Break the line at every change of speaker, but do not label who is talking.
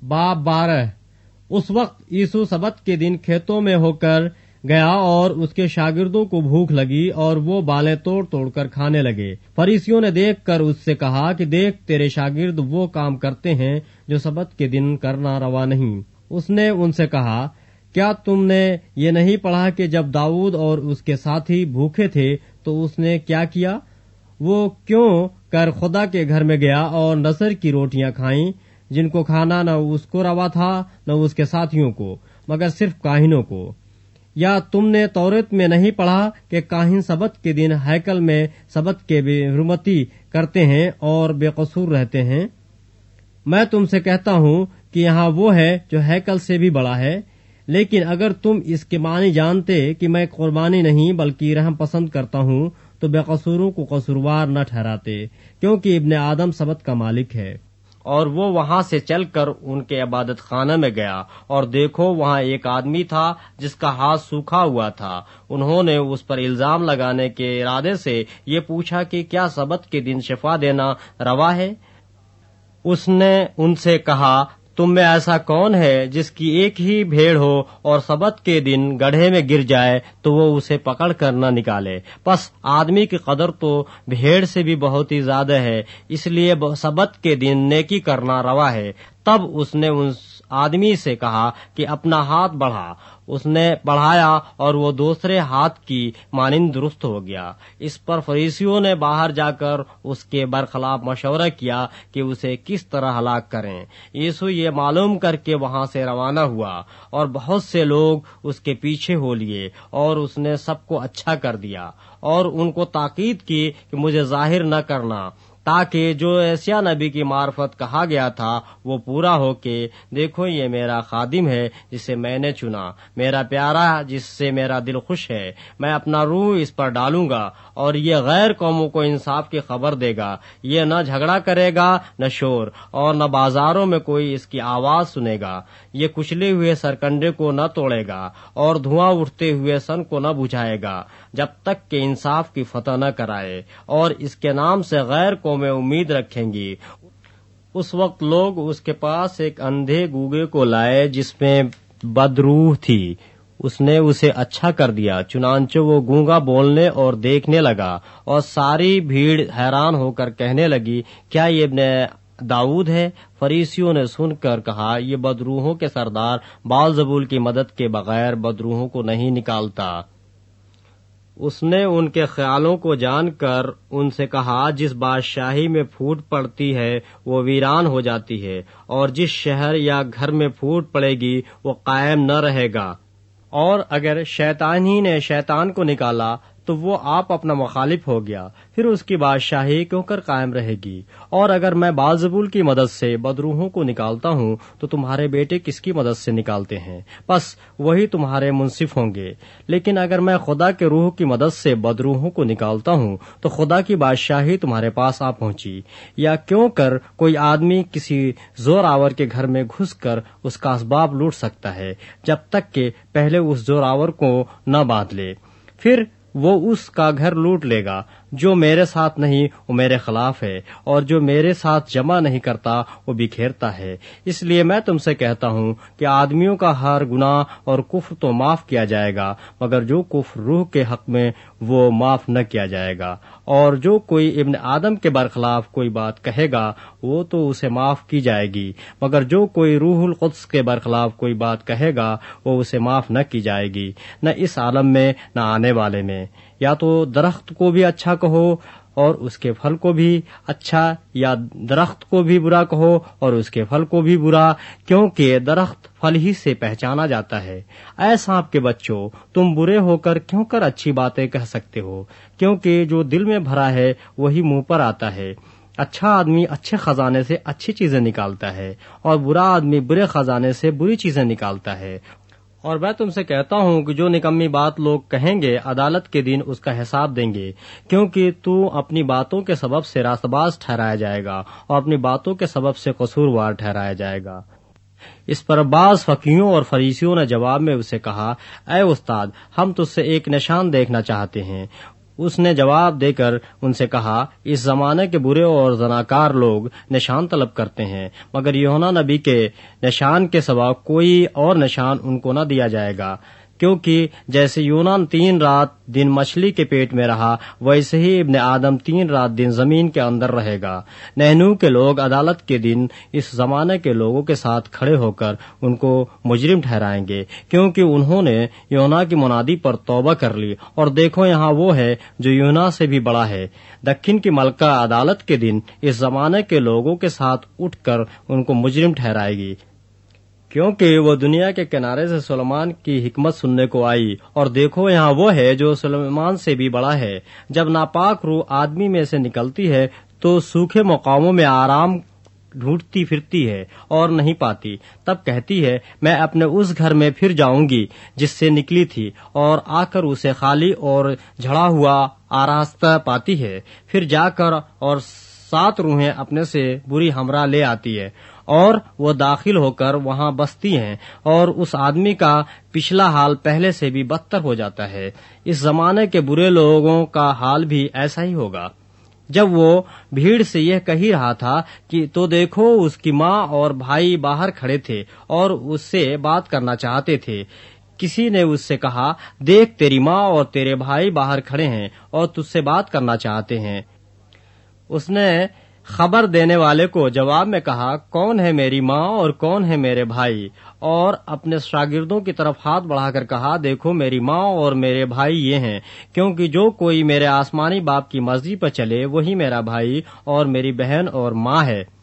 बाब 12। उस वक्त यीशु सबत के दिन खेतों में होकर गया और उसके शागिर्दों को भूख लगी और वो बालें तोड़ तोड़ कर खाने लगे। फरीसियों ने देख कर उससे कहा कि देख, तेरे शागिर्द वो काम करते हैं जो सबत के दिन करना रवा नहीं। उसने उनसे कहा, क्या तुमने ये नहीं पढ़ा कि जब दाऊद और उसके साथी भूखे थे तो उसने क्या किया? वो क्यों कर खुदा के घर में गया और नसर की रोटियां खाईं, जिनको खाना न उसको रवा था न उसके साथियों को, मगर सिर्फ काहिनों को। या तुमने तौरात में नहीं पढ़ा कि काहिन सबत के दिन हैकल में सबत के बेहुरमती करते हैं और बेकसूर रहते हैं? मैं तुमसे कहता हूँ कि यहाँ वो है जो हैकल से भी बड़ा है। लेकिन अगर तुम इसके मानी जानते कि मैं कुर्बानी नहीं बल्कि रहम पसंद करता हूँ, तो बेकसूरों को कसूरवार न ठहराते, क्योंकि इब्ने आदम सबत का मालिक है। और वो वहां से चलकर उनके इबादत खाने में गया, और देखो वहां एक आदमी था जिसका हाथ सूखा हुआ था। उन्होंने उस पर इल्जाम लगाने के इरादे से ये पूछा कि क्या सबत के दिन शिफा देना रवा है? उसने उनसे कहा, तुम में ऐसा कौन है जिसकी एक ही भेड़ हो और सबत के दिन गड्ढे में गिर जाए तो वो उसे पकड़ कर न निकाले? बस आदमी की कदर तो भेड़ से भी बहुत ही ज्यादा है, इसलिए सबत के दिन नेकी करना रवा है। तब उसने उस आदमी से कहा कि अपना हाथ बढ़ा। उसने बढ़ाया और वो दूसरे हाथ की मानिंद दुरुस्त हो गया। इस पर फरीसियों ने बाहर जाकर उसके बरखिलाफ मशवरा किया कि उसे किस तरह हलाक करें। यीशु ये मालूम करके वहां से रवाना हुआ और बहुत से लोग उसके पीछे हो लिए, और उसने सबको अच्छा कर दिया और उनको ताकीद की कि मुझे जाहिर न करना, ताकि जो एशिया नबी की मार्फत कहा गया था वो पूरा हो के देखो ये मेरा खादिम है जिसे मैंने चुना, मेरा प्यारा जिससे मेरा दिल खुश है। मैं अपना रूह इस पर डालूंगा और ये गैर कौमों को इंसाफ की खबर देगा। ये न झगड़ा करेगा न शोर, और न बाजारों में कोई इसकी आवाज सुनेगा। ये कुचले हुए सरकंडे को न तोड़ेगा और धुआं उठते हुए सन को न बुझाएगा, जब तक कि इंसाफ की फतह न कराए। और इसके नाम से गैर कौमें उम्मीद रखेंगी। उस वक्त लोग उसके पास एक अंधे गूंगे को लाए जिसमें बदरूह थी। उसने उसे अच्छा कर दिया, चुनांचे वो गूंगा बोलने और देखने लगा, और सारी भीड़ हैरान होकर कहने लगी, क्या ये इब्ने दाऊद है? फरीसियों ने सुनकर कहा, ये बदरूहों के सरदार बालजबूल की मदद के बगैर बदरूहों को नहीं निकालता। उसने उनके ख्यालों को जानकर उनसे कहा, जिस बादशाही में फूट पड़ती है वो वीरान हो जाती है, और जिस शहर या घर में फूट पड़ेगी वो कायम न रहेगा। और अगर शैतान ही ने शैतान को निकाला तो वो आप अपना मुखालिफ हो गया, फिर उसकी बादशाही क्यों कर कायम रहेगी? और अगर मैं बालजबूल की मदद से बदरूहों को निकालता हूँ तो तुम्हारे बेटे किसकी मदद से निकालते हैं? बस वही तुम्हारे मुंसिफ होंगे। लेकिन अगर मैं खुदा के रूह की मदद से बदरूहों को निकालता हूँ तो खुदा की बादशाही तुम्हारे पास आ पहुंची। या क्यों कर कोई आदमी किसी जोरावर के घर में घुस कर उसका असबाब लूट सकता है, जब तक कि पहले उस जोरावर को न बांध ले? फिर वो उसका घर लूट लेगा। जो मेरे साथ नहीं वो मेरे खिलाफ है, और जो मेरे साथ जमा नहीं करता वो बिखेरता है। इसलिए मैं तुमसे कहता हूँ कि आदमियों का हर गुनाह और कुफ्र तो माफ किया जाएगा, मगर जो कुफ्र रूह के हक में वो माफ न किया जाएगा। और जो कोई इब्न आदम के बरखिलाफ कोई बात कहेगा वो तो उसे माफ की जाएगी, मगर जो कोई रूहुल कुद्स के बरखिलाफ कोई बात कहेगा वो उसे माफ न की जाएगी, न इस आलम में न आने वाले में। या तो दरख्त को भी अच्छा कहो और उसके फल को भी अच्छा, या दरख्त को भी बुरा कहो और उसके फल को भी बुरा, क्योंकि दरख्त फल ही से पहचाना जाता है। ऐ सांप के बच्चों, तुम बुरे होकर क्यों कर अच्छी बातें कह सकते हो? क्योंकि जो दिल में भरा है वही मुंह पर आता है। अच्छा आदमी अच्छे खजाने से अच्छी चीजें निकालता है, और बुरा आदमी बुरे खजाने से बुरी चीजें निकालता है। और मैं तुमसे कहता हूँ कि जो निकम्मी बात लोग कहेंगे अदालत के दिन उसका हिसाब देंगे, क्योंकि तू अपनी बातों के सबब से रास्तबाज ठहराया जाएगा और अपनी बातों के सबब से कसूरवार ठहराया जाएगा। इस पर बाज फकीहों और फरीसियों ने जवाब में उसे कहा, ऐ उस्ताद, हम तुझसे एक निशान देखना चाहते हैं। اس نے جواب دے کر ان سے کہا، اس زمانے کے برے اور زناکار لوگ نشان طلب کرتے ہیں، مگر یوحنا نبی کے نشان کے سوا کوئی اور نشان ان کو نہ دیا جائے گا، کیونکہ جیسے یونان 3 رات دن مچھلی کے پیٹ میں رہا، ویسے ہی ابن آدم 3 رات دن زمین کے اندر رہے گا۔ نحنو کے لوگ عدالت کے دن اس زمانے کے لوگوں کے ساتھ کھڑے ہو کر ان کو مجرم ٹھہرائیں گے، کیونکہ انہوں نے یونا کی منادی پر توبہ کر لی، اور دیکھو یہاں وہ ہے جو یونا سے بھی بڑا ہے۔ دکن کی ملکہ عدالت کے دن اس زمانے کے لوگوں کے ساتھ اٹھ کر ان کو مجرم ٹھہرائے گی، کیونکہ وہ دنیا کے کنارے سے سلیمان کی حکمت سننے کو آئی، اور دیکھو یہاں وہ ہے جو سلیمان سے بھی بڑا ہے۔ جب ناپاک روح آدمی میں سے نکلتی ہے تو سوکھے مقاموں میں آرام ڈھونڈتی پھرتی ہے اور نہیں پاتی، تب کہتی ہے، میں اپنے اس گھر میں پھر جاؤں گی جس سے نکلی تھی، اور آ کر اسے خالی اور جھڑا ہوا آراستہ پاتی ہے۔ پھر جا کر اور 7 روحیں اپنے سے بری ہمراہ لے آتی ہے، اور وہ داخل ہو کر وہاں بستی ہیں، اور اس آدمی کا پچھلا حال پہلے سے بھی بدتر ہو جاتا ہے۔ اس زمانے کے برے لوگوں کا حال بھی ایسا ہی ہوگا۔ جب وہ بھیڑ سے یہ کہہ رہا تھا کہ تو دیکھو اس کی ماں اور بھائی باہر کھڑے تھے اور اس سے بات کرنا چاہتے تھے، کسی نے اس سے کہا، دیکھ تیری ماں اور تیرے بھائی باہر کھڑے ہیں اور تجھ سے بات کرنا چاہتے ہیں۔ اس نے خبر دینے والے کو جواب میں کہا، کون ہے میری ماں اور کون ہے میرے بھائی؟ اور اپنے شاگردوں کی طرف ہاتھ بڑھا کر کہا، دیکھو میری ماں اور میرے بھائی یہ ہیں، کیونکہ جو کوئی میرے آسمانی باپ کی مرضی پر چلے وہی میرا بھائی اور میری بہن اور ماں ہے۔